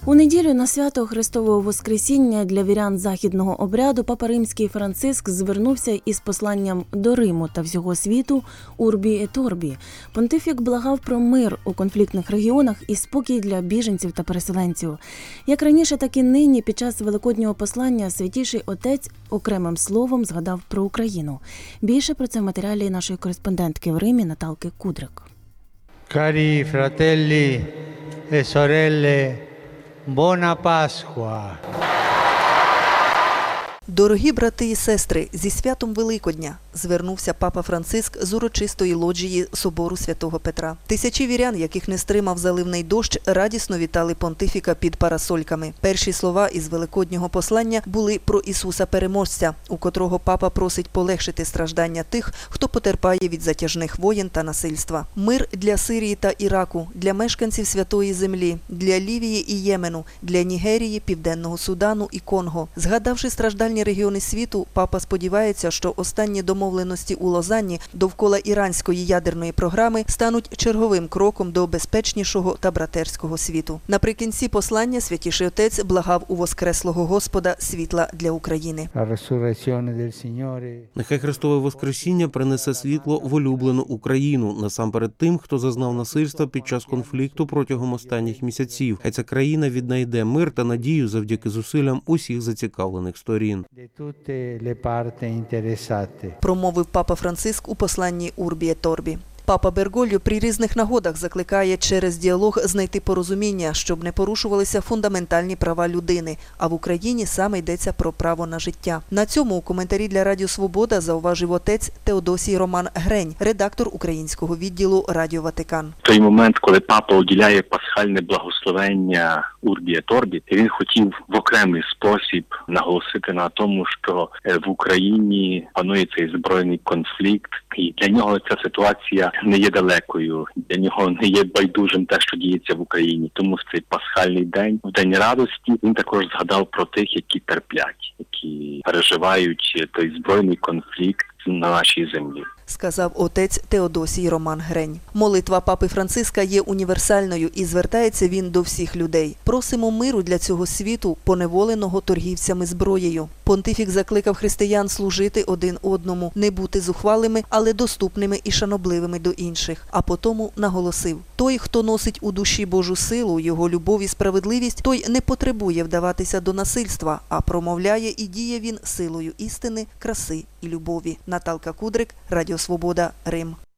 У неділю на свято Христового Воскресіння для вірян західного обряду Папа Римський Франциск звернувся із посланням до Риму та всього світу «Урбі et Orbi». Понтифік благав про мир у конфліктних регіонах і спокій для біженців та переселенців. Як раніше, так і нині під час Великоднього послання Святіший Отець окремим словом згадав про Україну. Більше про це в матеріалі нашої кореспондентки в Римі Наталки Кудрик. Карі фрателлі e sorelle, Buona Pasqua! Дорогі брати і сестри, зі святом Великодня звернувся Папа Франциск з урочистої лоджії собору Святого Петра. Тисячі вірян, яких не стримав заливний дощ, радісно вітали понтифіка під парасольками. Перші слова із Великоднього послання були про Ісуса Переможця, у котрого Папа просить полегшити страждання тих, хто потерпає від затяжних воєн та насильства. Мир для Сирії та Іраку, для мешканців Святої Землі, для Лівії і Ємену, для Нігерії, Південного Судану і Конго. Згадавши страждальні регіони світу, Папа сподівається, що останні домовленості у Лозанні довкола іранської ядерної програми стануть черговим кроком до безпечнішого та братерського світу. Наприкінці послання Святіший Отець благав у Воскреслого Господа світла для України. Нехай Христове Воскресіння принесе світло в улюблену Україну, насамперед тим, хто зазнав насильства під час конфлікту протягом останніх місяців. Хай ця країна віднайде мир та надію завдяки зусиллям усіх зацікавлених сторін. Промовив Папа Франциск у посланні «Урбі et Orbi». Папа Бергольо при різних нагодах закликає через діалог знайти порозуміння, щоб не порушувалися фундаментальні права людини, а в Україні саме йдеться про право на життя. На цьому у коментарі для Радіо Свобода зауважив отець Теодосій Роман Грень, редактор українського відділу Радіо Ватикан. В той момент, коли папа уділяє пасхальне благословення Урбі et Orbi, він хотів в окремий спосіб наголосити на тому, що в Україні панує цей збройний конфлікт, і для нього ця ситуація не є далекою, для нього не є байдужим те, що діється в Україні. Тому в цей пасхальний день, в День радості, він також згадав про тих, які терплять, які переживають той збройний конфлікт на нашій землі. Сказав отець Теодосій Роман Грень. Молитва Папи Франциска є універсальною і звертається він до всіх людей. Просимо миру для цього світу, поневоленого торгівцями зброєю. Понтифік закликав християн служити один одному, не бути зухвалими, але доступними і шанобливими до інших. А потому наголосив: той, хто носить у душі Божу силу, його любов і справедливість, той не потребує вдаватися до насильства, а промовляє і діє він силою істини, краси і любові. Наталка Кудрик, Радіо Свобода, Рим.